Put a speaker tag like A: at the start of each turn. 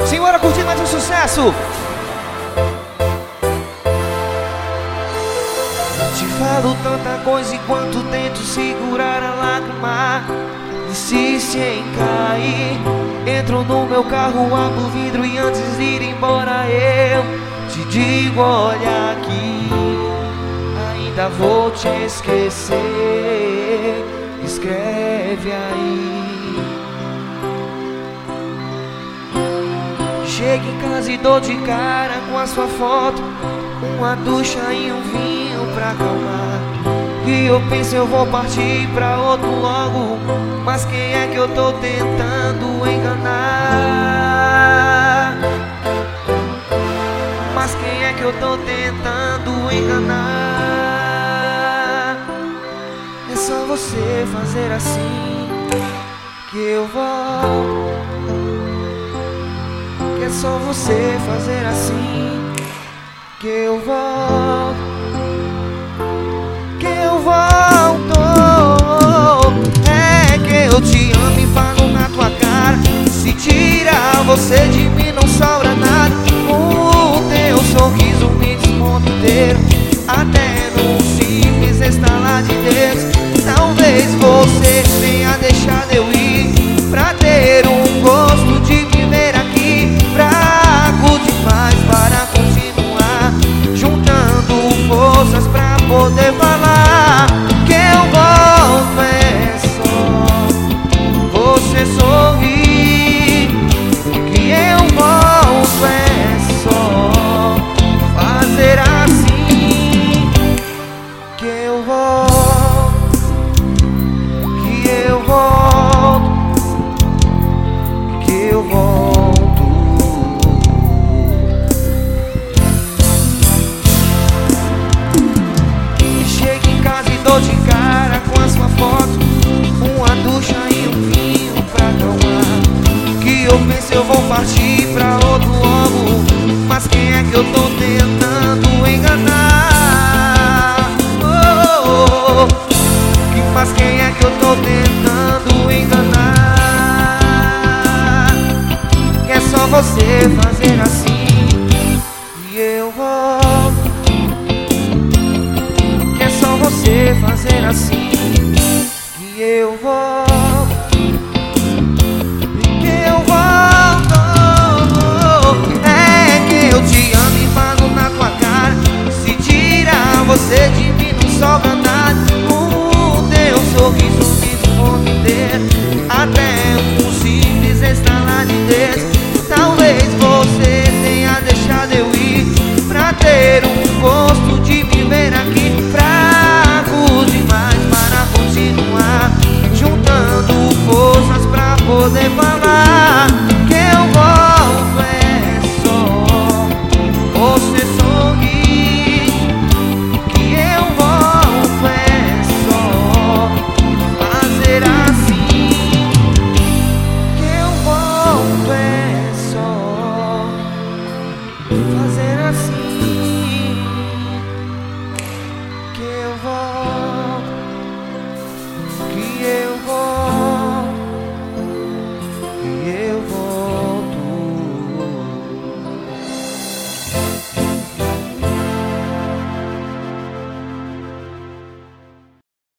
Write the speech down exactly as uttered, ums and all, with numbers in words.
A: Simbora curtir mais um sucesso. Te falo tanta coisa enquanto tento segurar a lágrima. Insiste em cair. Entro no meu carro, abro o vidro e antes de ir embora eu te digo, olha aqui, ainda vou te esquecer. Escreve aí. Chego em casa e dou de cara com a sua foto, uma ducha e um vinho pra acalmar. E eu penso eu vou partir pra outro logo, mas quem é que eu tô tentando enganar? Mas quem é que eu tô tentando enganar? É só você fazer assim que eu volto. Que é só você fazer assim que eu volto. Que eu volto. É que eu te amo e falo na tua cara. Se tirar você de mim não sobra nada. O teu sorriso me desmonta inteiro, até num simples estalar de dedos. Talvez você tenha deixado eu ir pra ter um gosto de viver aqui. Fraco demais para continuar, juntando forças pra poder falar. Que eu volto é só você sorrir. Que eu volto é só fazer assim. Que eu volto. Que eu volto. Que eu volto. Chego em casa e dou de cara com a sua foto, uma ducha e um vinho pra acalmar. Que eu penso eu vou partir pra outro logo, mas quem é que eu tô tentando enganar? Oh, oh, oh. Mas quem é que eu tô tentando enganar? Que é só você fazer assim e eu volto. Que é só você fazer assim que eu volto. Que eu volto. É que eu te amo e falo na tua cara. Se tirar você de mim não sobra nada. O teu sorriso me desmonta inteiro, até um simples estalar de dedos. Talvez você tenha deixado eu ir pra ter um gosto de viver aqui. Fraco demais para continuar, juntando forças pra poder falar. Que eu volto é só você sorrir. Que eu volto é só fazer assim. Que eu volto é só fazer assim. Que eu volto. Que eu volto.